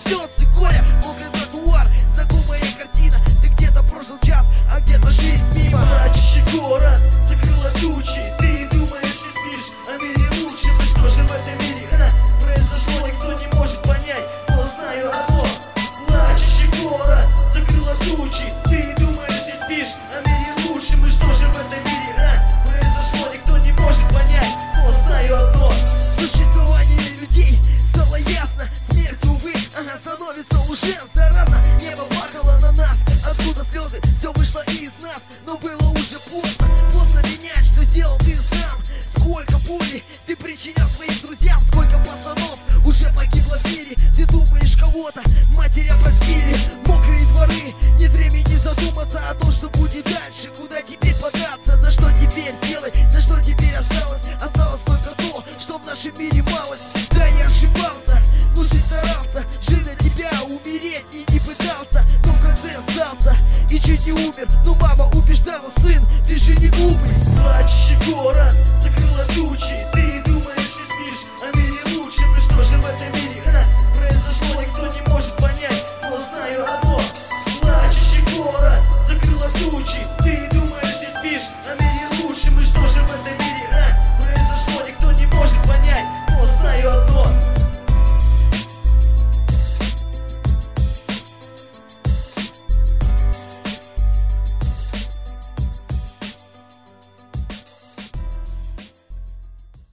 слезы горя, мокрый тротуар, знакомая картина. Ты где-то прожил час, а где-то жизнь мимо. Плачущий город закрыла тучи. Ты думаешь, не спишь, а мире лучше. Ну что же в этом мире произошло, никто не может понять, но знаю одно. Плачущий город закрыла тучи. Ты думаешь, не спишь, а мире лучше. Мы что же в этом мире произошло, никто не может понять, но знаю одно. Существование людей стало ясно. Смерть, увы, она становится уже заразна. Небо плакало на нас, откуда слезы, все вышло из нас. Но было уже поздно, поздно менять, что сделал ты сам. Сколько боли ты причинял своим друзьям, сколько пацанов уже погибло в мире. Ты думаешь, кого-то матеря простили. Мокрые дворы, нет времени задуматься о том, что будет дальше. Куда теперь податься, да что теперь делать, да что теперь осталось. Осталось только то, что в нашем мире малость. Да, я ошибался, но жить старался, жить для тебя, умереть и не пытался. Но в конце сдался и чуть не умер, но